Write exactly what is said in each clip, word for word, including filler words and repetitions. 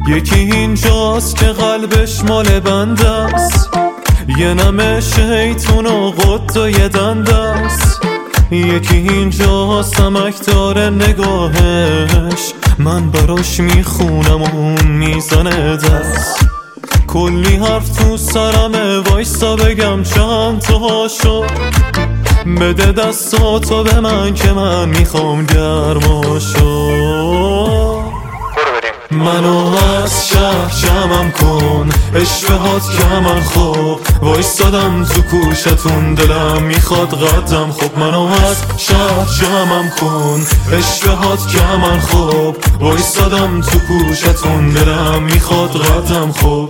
یکی اینجاست که قلبش مال بنده است، یه نمه شیطون و قد و یه دنده است. یکی اینجاست سمک داره نگاهش، من براش میخونم و اون میزنه دست. کلی حرف تو سرمه، وایسا بگم چند تا هاشو. بده دستاتو به من که من میخوام گرماشو. منو از شهر جمعم کن، اشوهات که من خوب وایستادم تو کوشتون، دلم میخواد قدم خوب. منو از شهر جمعم کن، اشوهات که من خوب وایستادم تو کوشتون، دلم میخواد قدم خوب.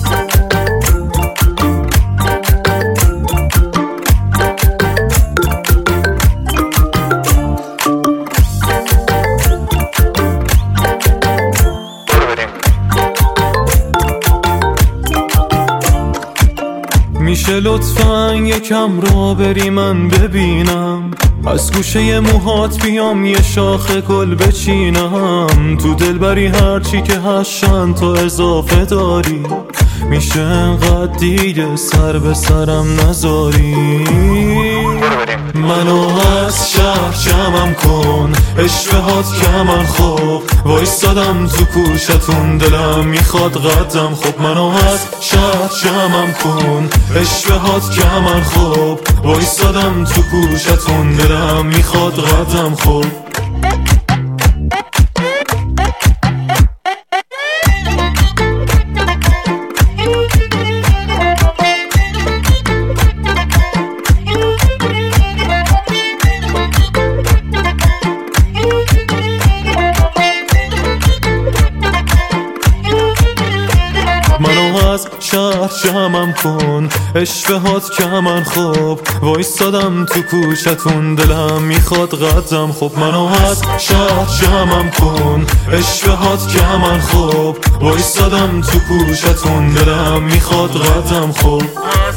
میشه لطفاً یکم را بری من ببینم، از گوشه موهات بیام یه شاخ گل بچینم. تو دل بری هرچی که هشت تا اضافه داری، میشه انقدر دیگه سر به سرم نذاری. منو از شهر جمعم کن، اشوهات که من خوب وایستادم تو کوشتون، دلم میخواد قدم خوب. منو از شهر جمعم کن، اشوهات که من خوب وایستادم تو کوشتون، دلم میخواد قدم خوب. منو از شهر جمعم کن، اشوهات که من خوب وایستادم تو کوشتون، دلم میخواد قدم خوب. منو از شهر جمعم کن، اشوهات که من خوب وایستادم تو کوشتون، دلم میخواد قدم خوب.